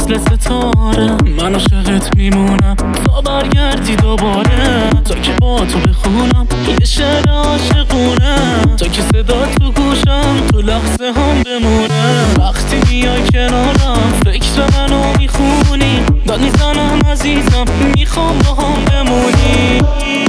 مثل ستاره. من عاشقت میمونم تا برگردی دوباره، تا که با تو بخونم یه شعر عاشقونه، تا که صدا تو گوشم تو لحظه هم بمونه. وقتی میای کنارم فکر منو میخونی، داد میزنم عزیزم میخوام با هم بمونی.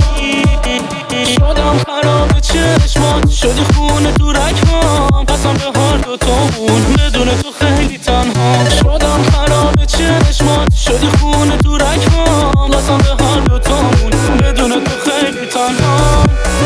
شدم خراب چشمات، شدی خونه تو رگهام، قسم به هر دوتامون بدون تو خیلی تنها. شدم خراب چشمات، شدی خونه تو رگهام، قسم به هر دوتامون بدون تو خیلی تنها.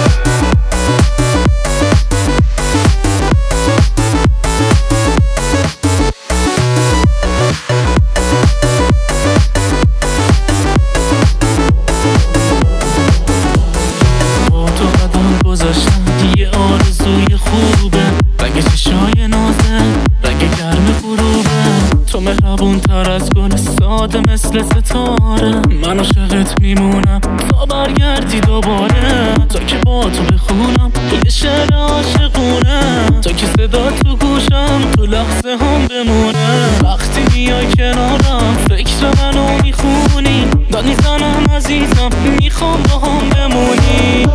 یه آرزوی خوبه، رنگ چشای نازه، رنگ گرم غروبه. تو مهربون تر از گل ساده مثل ستاره. من عاشقت میمونم تا برگردی دوباره، تا که با تو بخونم یه شعر عاشقونه، تا که صدا تو گوشم تو لحظه هم بمونه. وقتی میای کنارم فکر منو میخونی، داد میزنم عزیزم میخوام با هم بمونی.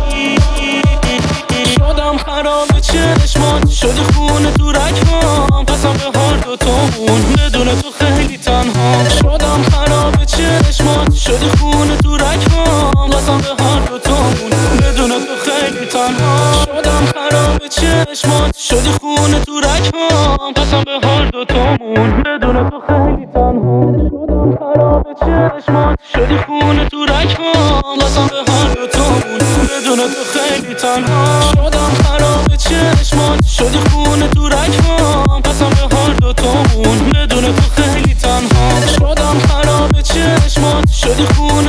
شدم خراب چشمات، شدی خونه تو رگهام، قسم به هر دوتامون بدون تو خیلی تنها. شدم خراب چشمات، شدی خونه تو رگهام، قسم به هر دوتامون بدون تو خیلی تنها. شدم خراب چشمات، شدی خونه تو رگهام، قسم به هر دوتامون بدون تو خیلی تنها. شدم خراب چشمات، شدی خونه تو رگهام، قسم به هر دوتامون بدون تو خیلی تنها. شدم خراب چشمات، شدی خونه تو رگهام، قسم به هر دوتامون بدون تو خیلی تنها. شدم خراب چشمات، شدی خونه